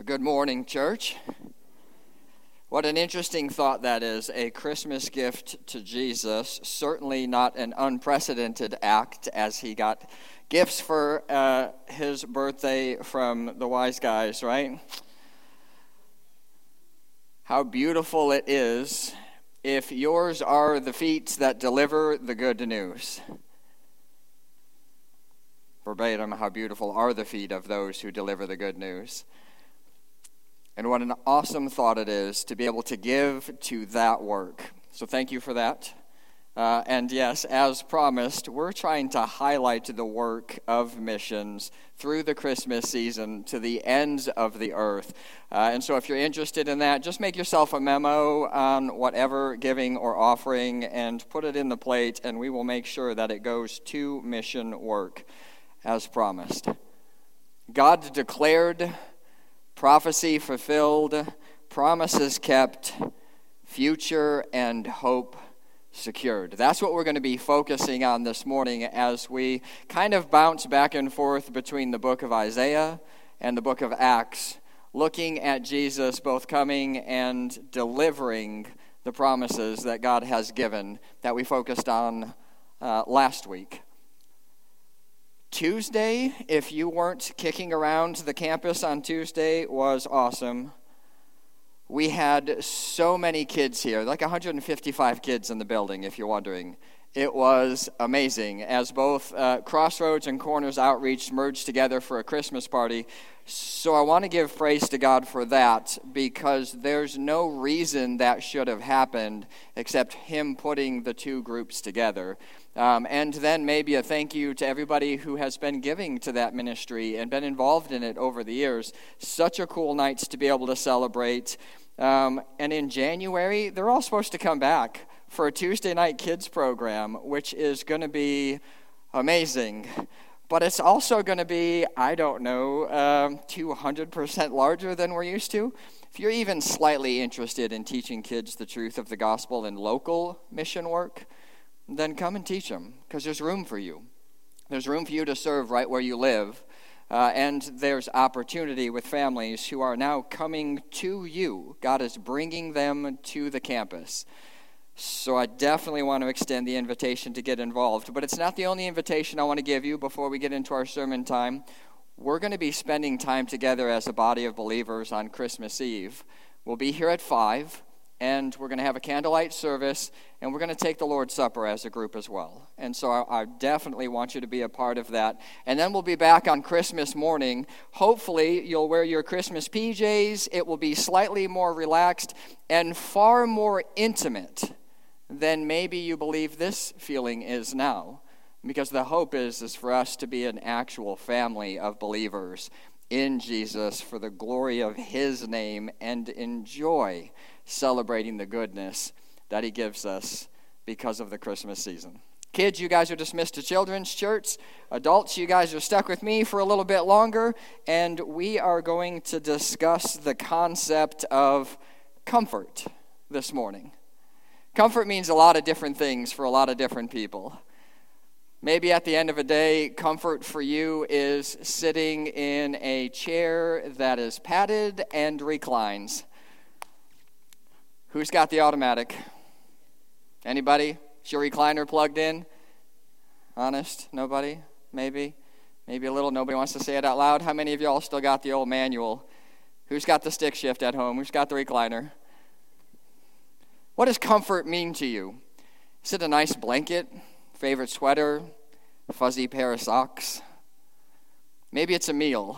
Good morning, church. What an interesting thought that is, a Christmas gift to Jesus. Certainly not an unprecedented act, as he got gifts for his birthday from the wise guys, right? How beautiful it is if yours are the feet that deliver the good news. Verbatim, how beautiful are the feet of those who deliver the good news. And what an awesome thought it is to be able to give to that work. So thank you for that. And yes, as promised, we're trying to highlight the work of missions through the Christmas season to the ends of the earth. And so if you're interested in that, just make yourself a memo on whatever giving or offering and put it in the plate, and we will make sure that it goes to mission work as promised. God declared, prophecy fulfilled, promises kept, future and hope secured. That's what we're going to be focusing on this morning as we kind of bounce back and forth between the book of Isaiah and the book of Acts, looking at Jesus both coming and delivering the promises that God has given that we focused on last week. Tuesday, if you weren't kicking around the campus on Tuesday, was awesome. We had so many kids here, like 155 kids in the building, if you're wondering. It was amazing, as both Crossroads and Corners Outreach merged together for a Christmas party. So I want to give praise to God for that, because there's no reason that should have happened except Him putting the two groups together. And then maybe a thank you to everybody who has been giving to that ministry and been involved in it over the years. Such a cool night to be able to celebrate. And in January, they're all supposed to come back for a Tuesday night kids program, which is going to be amazing. But it's also going to be, 200% larger than we're used to. If you're even slightly interested in teaching kids the truth of the gospel in local mission work, then come and teach them, because there's room for you. There's room for you to serve right where you live. And there's opportunity with families who are now coming to you. God is bringing them to the campus. So I definitely want to extend the invitation to get involved. But it's not the only invitation I want to give you before we get into our sermon time. We're going to be spending time together as a body of believers on Christmas Eve. We'll be here at 5, and we're going to have a candlelight service, and we're going to take the Lord's Supper as a group as well. And so I definitely want you to be a part of that. And then we'll be back on Christmas morning. Hopefully, you'll wear your Christmas PJs. It will be slightly more relaxed and far more intimate than maybe you believe this feeling is now. Because the hope is for us to be an actual family of believers in Jesus for the glory of His name and enjoy celebrating the goodness that He gives us because of the Christmas season. Kids, you guys are dismissed to children's church. Adults, you guys are stuck with me for a little bit longer, and we are going to discuss the concept of comfort this morning. Comfort means a lot of different things for a lot of different people. Maybe at the end of a day, comfort for you is sitting in a chair that is padded and reclines. Who's got the automatic? Anybody? Is your recliner plugged in? Honest? Nobody? Maybe? Maybe a little. Nobody wants to say it out loud. How many of y'all still got the old manual? Who's got the stick shift at home? Who's got the recliner? What does comfort mean to you? Is it a nice blanket? Favorite sweater? A fuzzy pair of socks? Maybe it's a meal.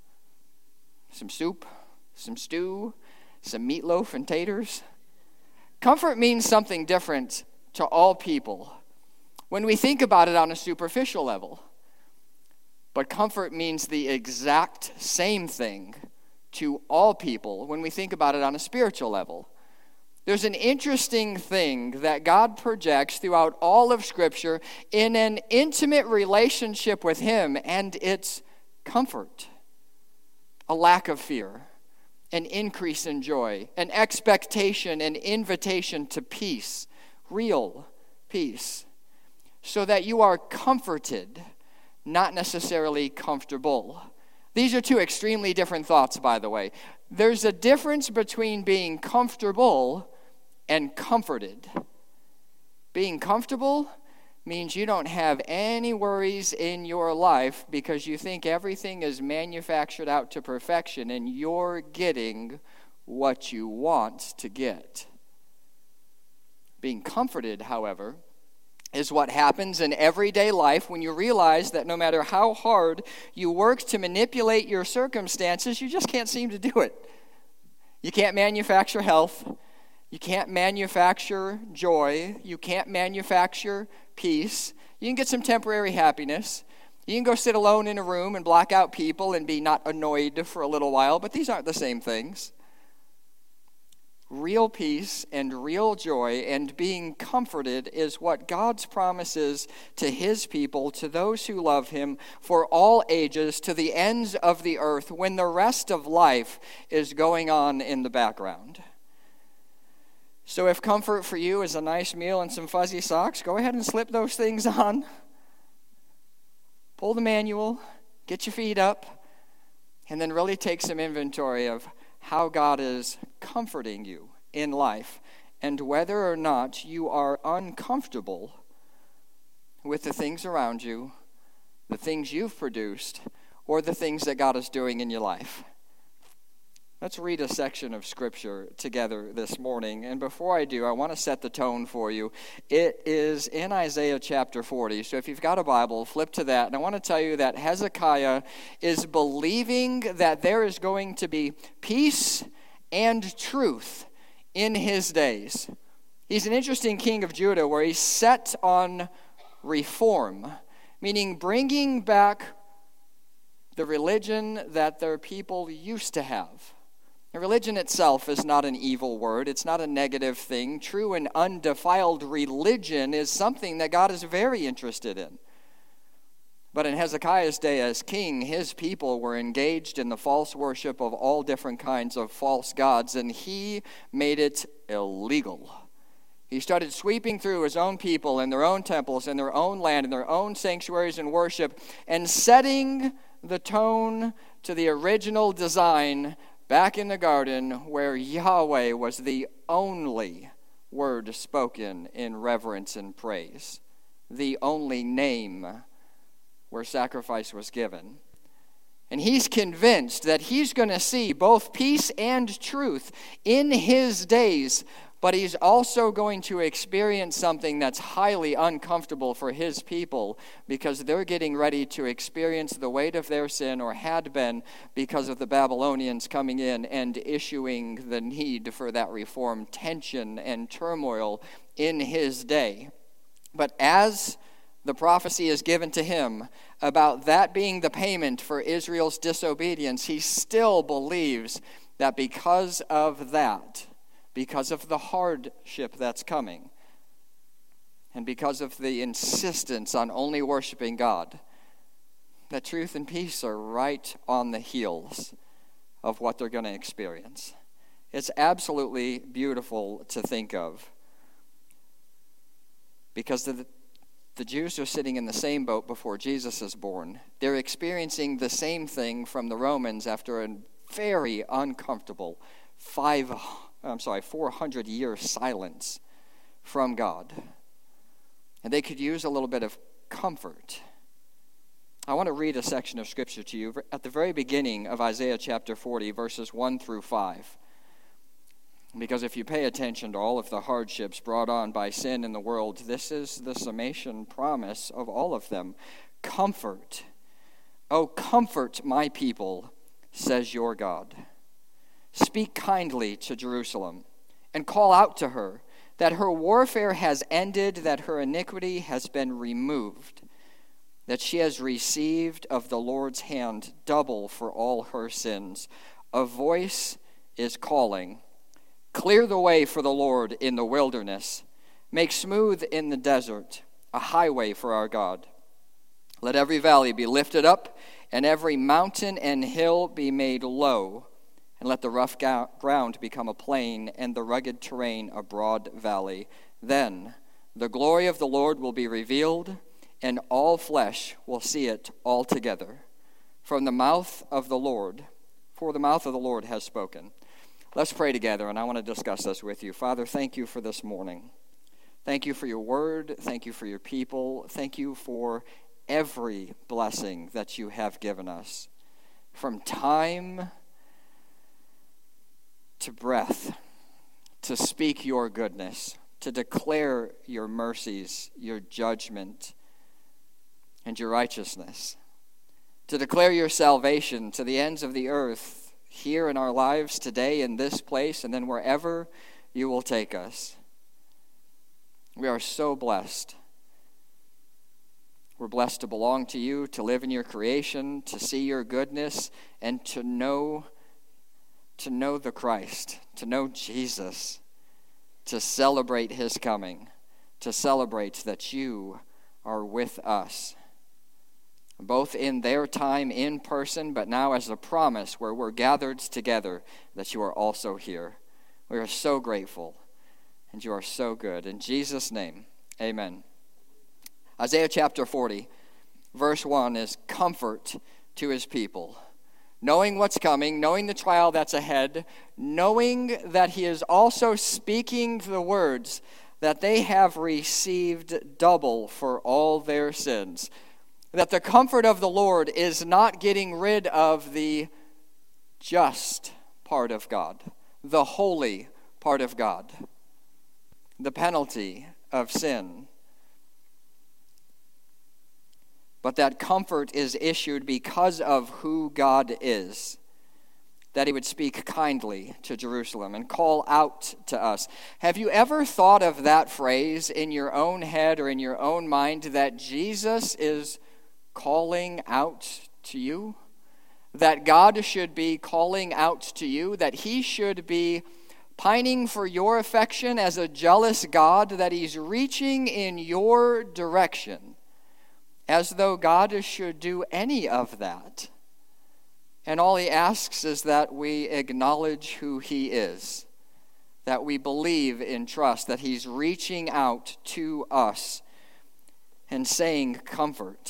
Some soup? Some stew? Some meatloaf and taters? Comfort means something different to all people when we think about it on a superficial level. But comfort means the exact same thing to all people when we think about it on a spiritual level. There's an interesting thing that God projects throughout all of Scripture in an intimate relationship with Him, and it's comfort, a lack of fear, an increase in joy, an expectation, an invitation to peace, real peace, so that you are comforted, not necessarily comfortable. These are two extremely different thoughts, by the way. There's a difference between being comfortable and comforted. Being comfortable means you don't have any worries in your life because you think everything is manufactured out to perfection and you're getting what you want to get. Being comforted, however, is what happens in everyday life when you realize that no matter how hard you work to manipulate your circumstances, you just can't seem to do it. You can't manufacture health. You can't manufacture joy. You can't manufacture peace. You can get some temporary happiness. You can go sit alone in a room and block out people and be not annoyed for a little while, but these aren't the same things. Real peace and real joy and being comforted is what God's promises to his people, to those who love him, for all ages, to the ends of the earth, when the rest of life is going on in the background. So if comfort for you is a nice meal and some fuzzy socks, go ahead and slip those things on. Pull the manual, get your feet up, and then really take some inventory of how God is comforting you in life, and whether or not you are uncomfortable with the things around you, the things you've produced, or the things that God is doing in your life. Let's read a section of Scripture together this morning, and before I do, I want to set the tone for you. It is in Isaiah chapter 40, so if you've got a Bible, flip to that, and I want to tell you that Hezekiah is believing that there is going to be peace and truth in his days. He's an interesting king of Judah where he's set on reform, meaning bringing back the religion that their people used to have. And religion itself is not an evil word. It's not a negative thing. True and undefiled religion is something that God is very interested in. But in Hezekiah's day as king, his people were engaged in the false worship of all different kinds of false gods, and he made it illegal. He started sweeping through his own people and their own temples and their own land and their own sanctuaries and worship and setting the tone to the original design back in the garden where Yahweh was the only word spoken in reverence and praise, the only name where sacrifice was given. And he's convinced that he's going to see both peace and truth in his days, but he's also going to experience something that's highly uncomfortable for his people because they're getting ready to experience the weight of their sin, or had been, because of the Babylonians coming in and issuing the need for that reform, tension and turmoil in his day. But as the prophecy is given to him about that being the payment for Israel's disobedience, he still believes that because of that, because of the hardship that's coming, and because of the insistence on only worshiping God, that truth and peace are right on the heels of what they're going to experience. It's absolutely beautiful to think of, because the Jews are sitting in the same boat before Jesus is born. They're experiencing the same thing from the Romans after a very uncomfortable 400-year silence from God. And they could use a little bit of comfort. I want to read a section of Scripture to you at the very beginning of Isaiah chapter 40, verses 1 through 5. Because if you pay attention to all of the hardships brought on by sin in the world, this is the summation promise of all of them. Comfort. Oh, comfort my people, says your God. Speak kindly to Jerusalem and call out to her that her warfare has ended, that her iniquity has been removed, that she has received of the Lord's hand double for all her sins. A voice is calling, clear the way for the Lord in the wilderness. Make smooth in the desert a highway for our God. Let every valley be lifted up, and every mountain and hill be made low. And let the rough ground become a plain, and the rugged terrain a broad valley. Then the glory of the Lord will be revealed, and all flesh will see it altogether. from the mouth of the Lord, for the mouth of the Lord has spoken. Let's pray together, and I want to discuss this with you. Father, thank you for this morning. Thank you for your word. Thank you for your people. Thank you for every blessing that you have given us, from time to breath, to speak your goodness, to declare your mercies, your judgment, and your righteousness, to declare your salvation to the ends of the earth, here in our lives today, in this place, and then wherever you will take us. We are so blessed. We're blessed to belong to you, to live in your creation, to see your goodness, and to know the Christ, to know Jesus, to celebrate his coming, to celebrate that you are with us, both in their time in person, but now as a promise where we're gathered together, that you are also here. We are so grateful, and you are so good. In Jesus' name, amen. Isaiah chapter 40, verse 1 is comfort to his people. Knowing what's coming, knowing the trial that's ahead, knowing that he is also speaking the words that they have received double for all their sins. That the comfort of the Lord is not getting rid of the just part of God, the holy part of God, the penalty of sin. But that comfort is issued because of who God is, that he would speak kindly to Jerusalem and call out to us. Have you ever thought of that phrase in your own head or in your own mind, that Jesus is calling out to you? That God should be calling out to you? That he should be pining for your affection as a jealous God? That he's reaching in your direction? As though God should do any of that. And all he asks is that we acknowledge who he is, that we believe and trust that he's reaching out to us and saying comfort.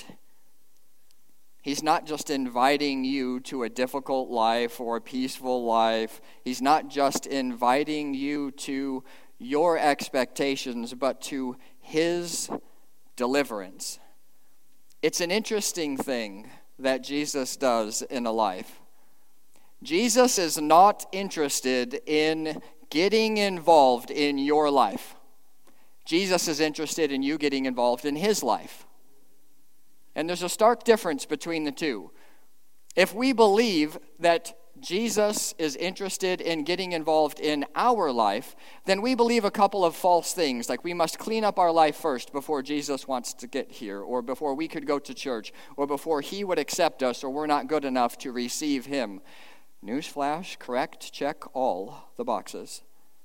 He's not just inviting you to a difficult life or a peaceful life. He's not just inviting you to your expectations, but to his deliverance. It's an interesting thing that Jesus does in a life. Jesus is not interested in getting involved in your life. Jesus is interested in you getting involved in his life. And there's a stark difference between the two. If we believe that Jesus is interested in getting involved in our life, then we believe a couple of false things, like we must clean up our life first before Jesus wants to get here, or before we could go to church, or before he would accept us, or we're not good enough to receive him. Newsflash, correct, check all the boxes.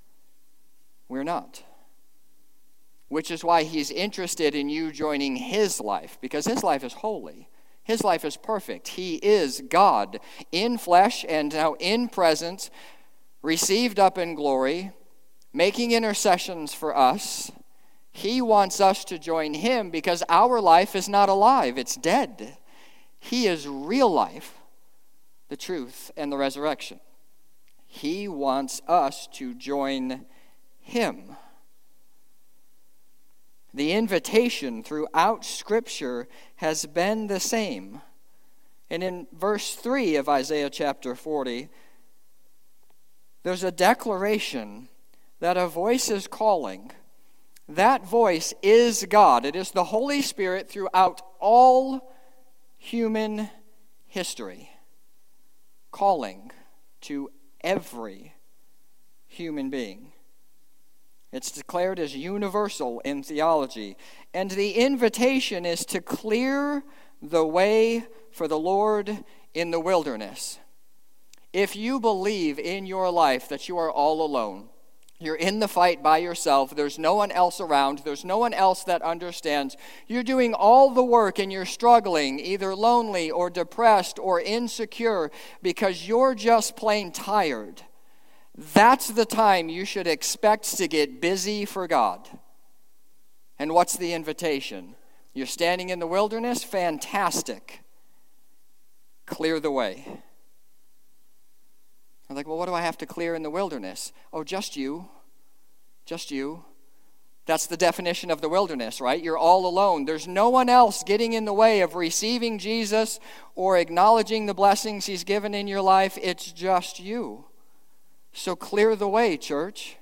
We're not. Which is why he's interested in you joining his life, because his life is holy. His life is perfect. He is God in flesh and now in presence, received up in glory, making intercessions for us. He wants us to join him because our life is not alive. It's dead. He is real life, the truth, and the resurrection. He wants us to join him. The invitation throughout Scripture has been the same. And in verse 3 of Isaiah chapter 40, there's a declaration that a voice is calling. That voice is God. It is the Holy Spirit throughout all human history, calling to every human being. It's declared as universal in theology. And the invitation is to clear the way for the Lord in the wilderness. If you believe in your life that you are all alone, you're in the fight by yourself, there's no one else around, there's no one else that understands, you're doing all the work and you're struggling, either lonely or depressed or insecure because you're just plain tired, that's the time you should expect to get busy for God. And what's the invitation? You're standing in the wilderness? Fantastic. clear the way. I'm like, well, what do I have to clear in the wilderness? Oh, just you. Just you. That's the definition of the wilderness, right? You're all alone. There's no one else getting in the way of receiving Jesus or acknowledging the blessings he's given in your life. It's just you. So clear the way, church.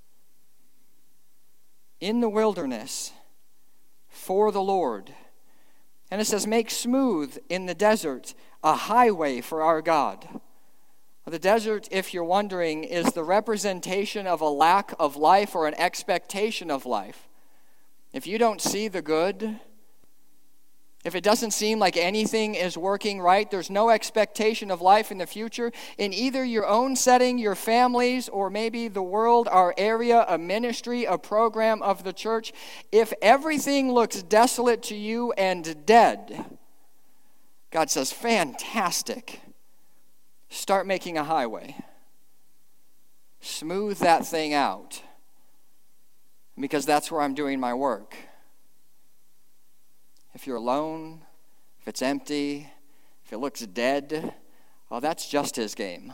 In the wilderness, for the Lord. And it says, make smooth in the desert a highway for our God. The desert, if you're wondering, is the representation of a lack of life or an expectation of life. If you don't see the good, if it doesn't seem like anything is working right, there's no expectation of life in the future, in either your own setting, your families, or maybe the world, our area, a ministry, a program of the church, if everything looks desolate to you and dead, God says, fantastic. Start making a highway. Smooth that thing out. Because that's where I'm doing my work. If you're alone, if it's empty, if it looks dead, well, that's just his game.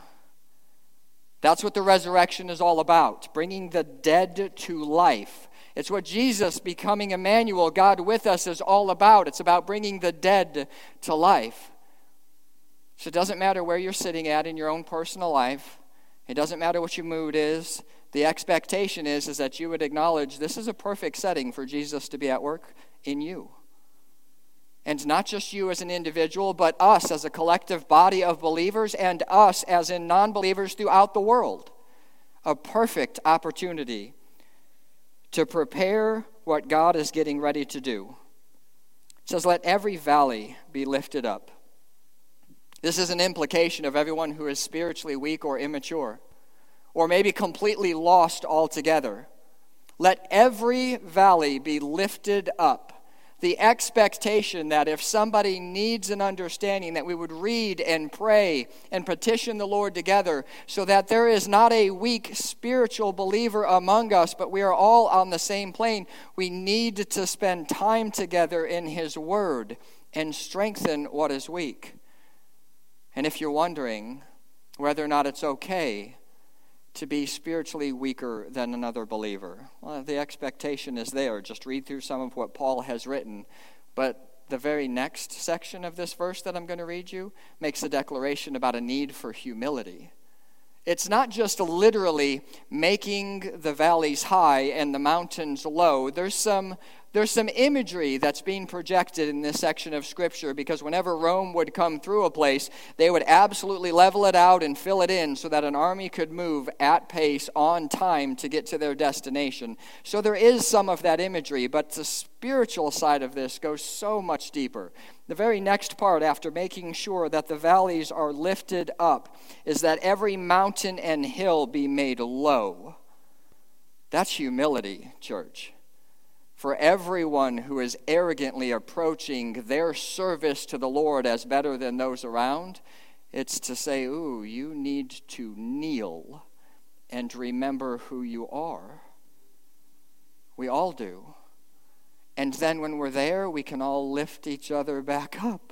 That's what the resurrection is all about, bringing the dead to life. It's what Jesus, becoming Emmanuel, God with us, is all about. It's about bringing the dead to life. So it doesn't matter where you're sitting at in your own personal life. It doesn't matter what your mood is. The expectation is that you would acknowledge this is a perfect setting for Jesus to be at work in you. And not just you as an individual, but us as a collective body of believers and us as in non-believers throughout the world. A perfect opportunity to prepare what God is getting ready to do. It says, let every valley be lifted up. This is an implication of everyone who is spiritually weak or immature, or maybe completely lost altogether. Let every valley be lifted up. The expectation that if somebody needs an understanding, that we would read and pray and petition the Lord together so that there is not a weak spiritual believer among us, but we are all on the same plane. We need to spend time together in his word and strengthen what is weak. And if you're wondering whether or not it's okay to be spiritually weaker than another believer, well, the expectation is there. Just read through some of what Paul has written. But the very next section of this verse that I'm going to read you makes a declaration about a need for humility. It's not just literally making the valleys high and the mountains low. There's some imagery that's being projected in this section of Scripture, because whenever Rome would come through a place, they would absolutely level it out and fill it in so that an army could move at pace on time to get to their destination. So there is some of that imagery, but the spiritual side of this goes so much deeper. The very next part, after making sure that the valleys are lifted up, is that every mountain and hill be made low. That's humility, church. For everyone who is arrogantly approaching their service to the Lord as better than those around, it's to say, ooh, you need to kneel and remember who you are. We all do. And then when we're there, we can all lift each other back up.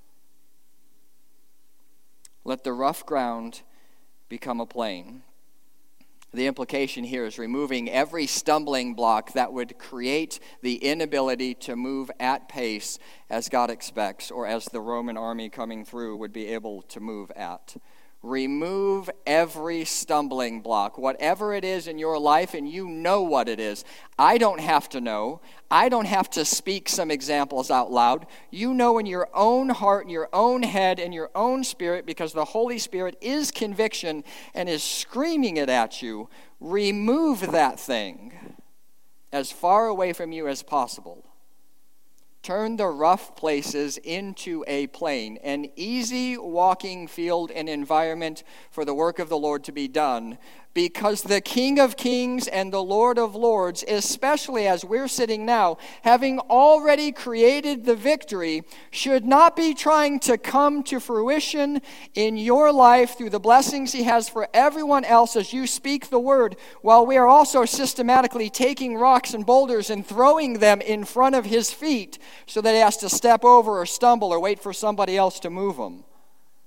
Let the rough ground become a plain. The implication here is removing every stumbling block that would create the inability to move at pace as God expects, or as the Roman army coming through would be able to move at. Remove every stumbling block, whatever it is in your life, and you know what it is. I don't have to know. I don't have to speak some examples out loud. You know in your own heart, in your own head, in your own spirit, because the Holy Spirit is conviction and is screaming it at you. Remove that thing as far away from you as possible. Turn the rough places into a plain, an easy walking field and environment for the work of the Lord to be done. Because the King of Kings and the Lord of Lords, especially as we're sitting now, having already created the victory, should not be trying to come to fruition in your life through the blessings he has for everyone else as you speak the word, while we are also systematically taking rocks and boulders and throwing them in front of his feet so that he has to step over or stumble or wait for somebody else to move them.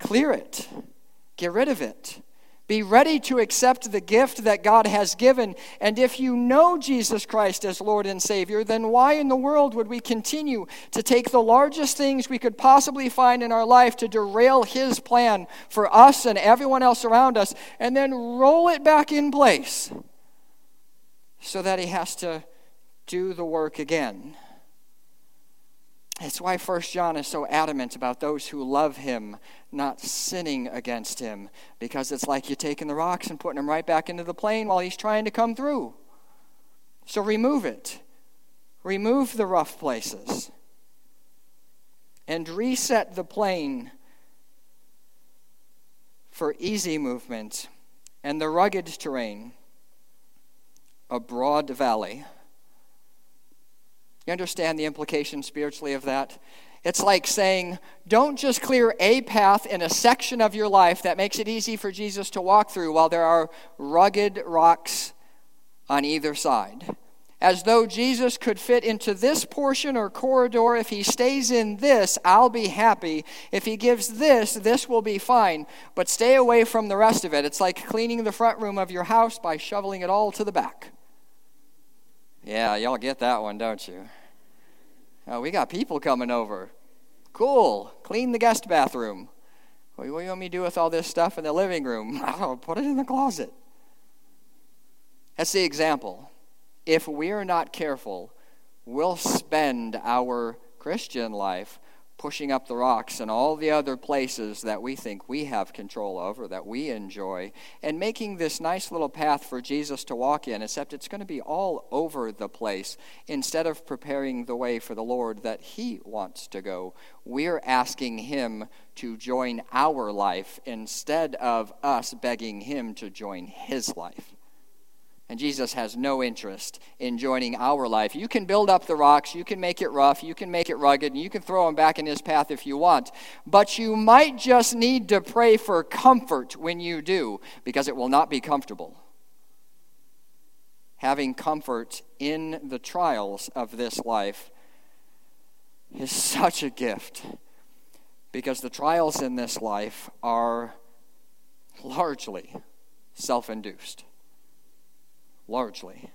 Clear it. Get rid of it. Be ready to accept the gift that God has given. And if you know Jesus Christ as Lord and Savior, then why in the world would we continue to take the largest things we could possibly find in our life to derail His plan for us and everyone else around us, and then roll it back in place so that He has to do the work again? It's why 1 John is so adamant about those who love Him not sinning against Him, because it's like you're taking the rocks and putting them right back into the plane while He's trying to come through. So remove it. Remove the rough places. And reset the plane for easy movement and the rugged terrain, a broad valley. You understand the implication spiritually of that? It's like saying, don't just clear a path in a section of your life that makes it easy for Jesus to walk through while there are rugged rocks on either side. As though Jesus could fit into this portion or corridor. If He stays in this, I'll be happy. If He gives this, this will be fine. But stay away from the rest of it. It's like cleaning the front room of your house by shoveling it all to the back. Yeah, y'all get that one, don't you? Oh, we got people coming over. Cool. Clean the guest bathroom. What do you want me to do with all this stuff in the living room? Oh, put it in the closet. That's the example. If we're not careful, we'll spend our Christian life pushing up the rocks and all the other places that we think we have control over, that we enjoy, and making this nice little path for Jesus to walk in, except it's going to be all over the place. Instead of preparing the way for the Lord that He wants to go, we're asking Him to join our life instead of us begging Him to join His life. And Jesus has no interest in joining our life. You can build up the rocks, you can make it rough, you can make it rugged, and you can throw them back in His path if you want. But you might just need to pray for comfort when you do, because it will not be comfortable. Having comfort in the trials of this life is such a gift, because the trials in this life are largely self-induced. Largely.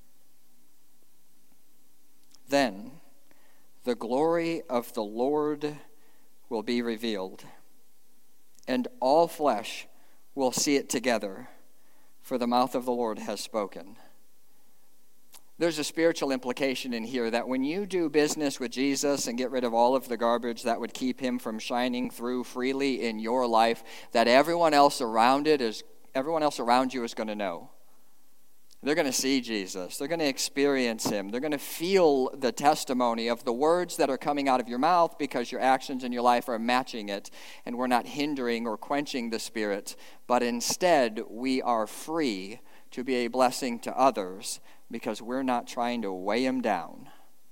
Then the glory of the Lord will be revealed, and all flesh will see it together, for the mouth of the Lord has spoken. There's a spiritual implication in here that when you do business with Jesus and get rid of all of the garbage that would keep Him from shining through freely in your life, that everyone else around you is going to know. They're going to see Jesus. They're going to experience Him. They're going to feel the testimony of the words that are coming out of your mouth because your actions in your life are matching it, and we're not hindering or quenching the Spirit, but instead we are free to be a blessing to others because we're not trying to weigh Him down.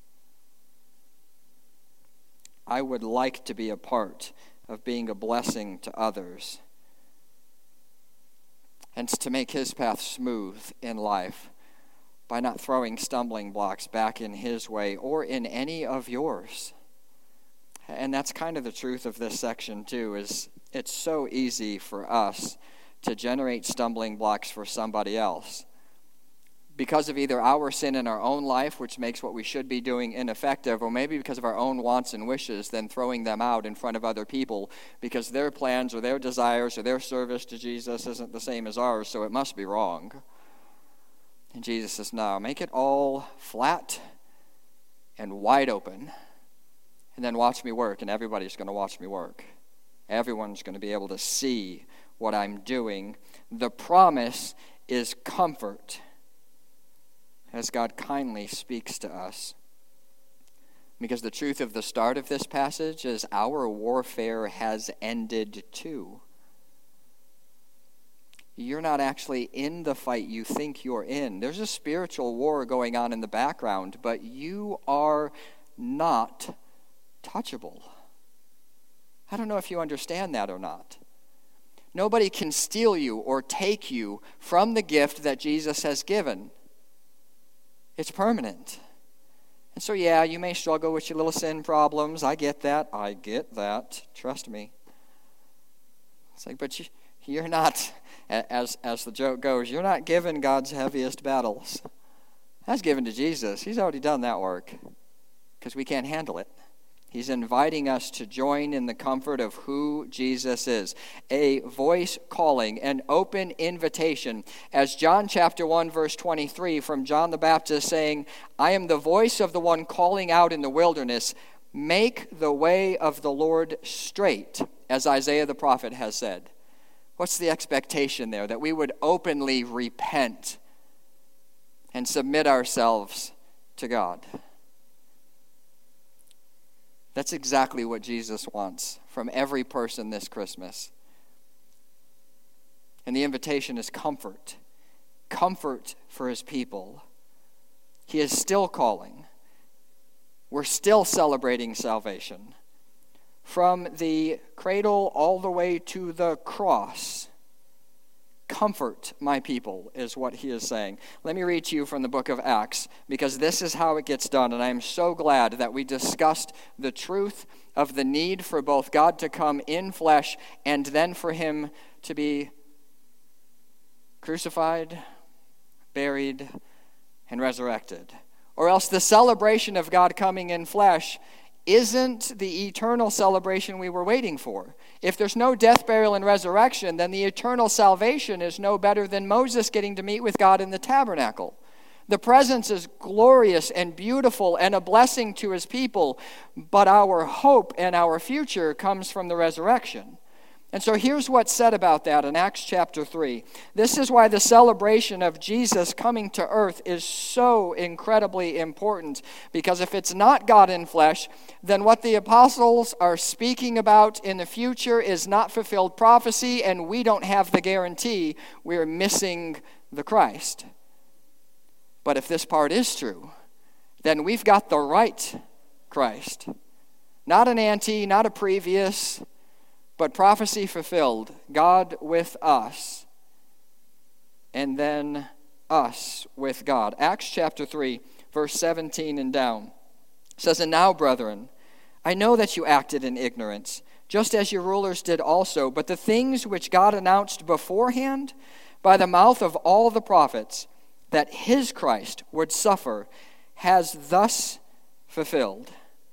I would like to be a part of being a blessing to others, and to make His path smooth in life by not throwing stumbling blocks back in His way or in any of yours. And that's kind of the truth of this section too, is it's so easy for us to generate stumbling blocks for somebody else because of either our sin in our own life, which makes what we should be doing ineffective, or maybe because of our own wants and wishes, then throwing them out in front of other people because their plans or their desires or their service to Jesus isn't the same as ours, so it must be wrong. And Jesus says, no, make it all flat and wide open, and then watch me work, and everybody's going to watch me work. Everyone's going to be able to see what I'm doing. The promise is comfort, as God kindly speaks to us. Because the truth of the start of this passage is our warfare has ended too. You're not actually in the fight you think you're in. There's a spiritual war going on in the background, but you are not touchable. I don't know if you understand that or not. Nobody can steal you or take you from the gift that Jesus has given. It's permanent. And so, yeah, you may struggle with your little sin problems. I get that. Trust me. It's like, but you're not, as the joke goes, you're not given God's heaviest battles. That's given to Jesus. He's already done that work because we can't handle it. He's inviting us to join in the comfort of who Jesus is. A voice calling, an open invitation. As John chapter 1 verse 23 from John the Baptist saying, I am the voice of the one calling out in the wilderness, make the way of the Lord straight, as Isaiah the prophet has said. What's the expectation there? That we would openly repent and submit ourselves to God. That's exactly what Jesus wants from every person this Christmas. And the invitation is comfort. Comfort for his people. He is still calling. We're still celebrating salvation. From the cradle all the way to the cross. Comfort my people is what he is saying. Let me read to you from the book of Acts, because this is how it gets done. And I am so glad that we discussed the truth of the need for both God to come in flesh and then for him to be crucified, buried, and resurrected. Or else the celebration of God coming in flesh isn't the eternal celebration we were waiting for. If there's no death, burial, and resurrection, then the eternal salvation is no better than Moses getting to meet with God in the tabernacle. The presence is glorious and beautiful and a blessing to his people, but our hope and our future comes from the resurrection. And so here's what's said about that in Acts chapter 3. This is why the celebration of Jesus coming to earth is so incredibly important. Because if it's not God in flesh, then what the apostles are speaking about in the future is not fulfilled prophecy, and we don't have the guarantee we're missing the Christ. But if this part is true, then we've got the right Christ. Not an ante, not a previous, but prophecy fulfilled, God with us, and then us with God. Acts chapter 3, verse 17 and down says, And now, brethren, I know that you acted in ignorance, just as your rulers did also, but the things which God announced beforehand by the mouth of all the prophets, that his Christ would suffer, has thus fulfilled.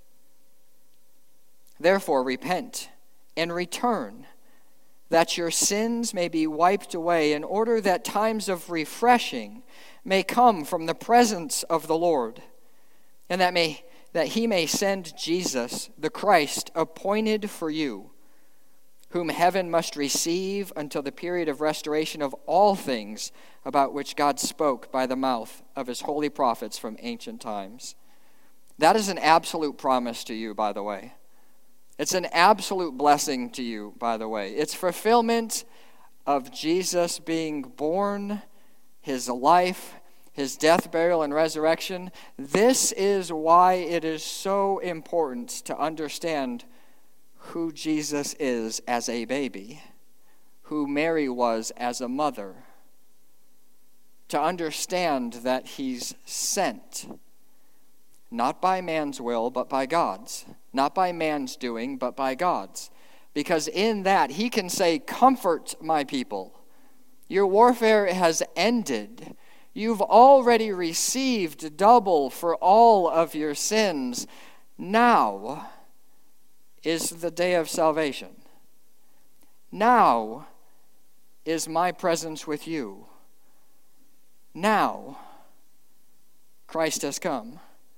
Therefore, repent and return, that your sins may be wiped away, in order that times of refreshing may come from the presence of the Lord, and that he may send Jesus, the Christ, appointed for you, whom heaven must receive until the period of restoration of all things about which God spoke by the mouth of his holy prophets from ancient times. That is an absolute promise to you, by the way. It's an absolute blessing to you, by the way. It's fulfillment of Jesus being born, his life, his death, burial, and resurrection. This is why it is so important to understand who Jesus is as a baby, who Mary was as a mother, to understand that he's sent, not by man's will, but by God's. Not by man's doing, but by God's. Because in that, he can say, comfort my people. Your warfare has ended. You've already received double for all of your sins. Now is the day of salvation. Now is my presence with you. Now Christ has come.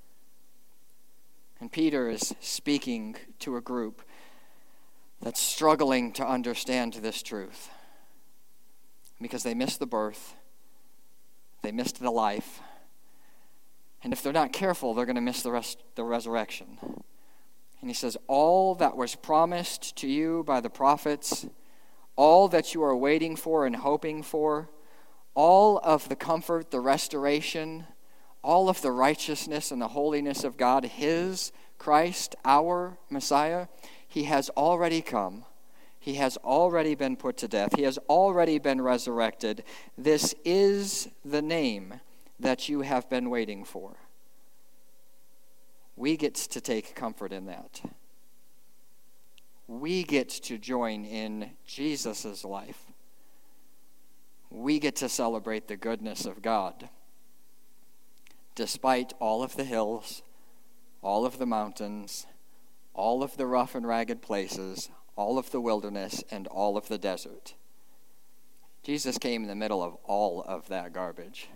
And Peter is speaking to a group that's struggling to understand this truth. Because they missed the birth, they missed the life, and if they're not careful, they're going to miss the resurrection. And he says, all that was promised to you by the prophets, all that you are waiting for and hoping for, all of the comfort, the restoration, all of the righteousness and the holiness of God, his Christ, our Messiah, he has already come. He has already been put to death. He has already been resurrected. This is the name that you have been waiting for. We get to take comfort in that. we get to join in Jesus' life. We get to celebrate the goodness of God. Despite all of the hills, all of the mountains, all of the rough and ragged places, all of the wilderness, and all of the desert. Jesus came in the middle of all of that garbage.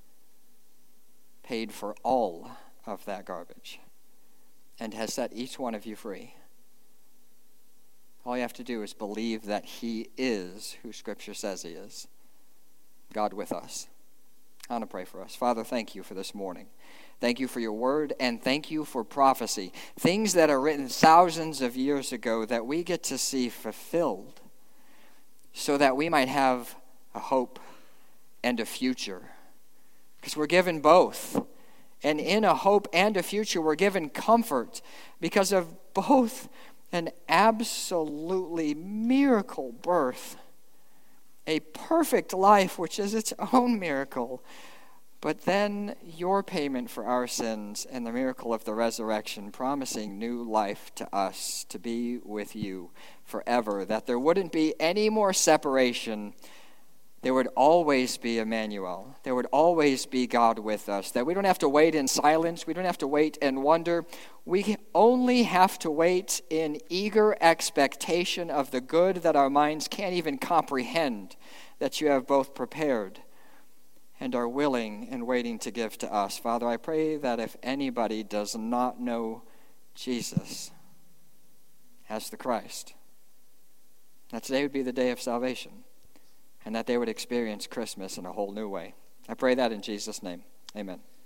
Paid for all of that garbage. And has set each one of you free. All you have to do is believe that he is who Scripture says he is. God with us. I want to pray for us. Father, thank you for this morning. Thank you for your word, and thank you for prophecy. Things that are written thousands of years ago that we get to see fulfilled so that we might have a hope and a future. Because we're given both. And in a hope and a future, we're given comfort because of both an absolutely miracle birth, a perfect life, which is its own miracle, but then your payment for our sins and the miracle of the resurrection, promising new life to us to be with you forever, that there wouldn't be any more separation. There would always be Emmanuel. There would always be God with us. That we don't have to wait in silence. We don't have to wait and wonder. We only have to wait in eager expectation of the good that our minds can't even comprehend, that you have both prepared and are willing and waiting to give to us. Father, I pray that if anybody does not know Jesus as the Christ, that today would be the day of salvation, and that they would experience Christmas in a whole new way. I pray that in Jesus' name. Amen.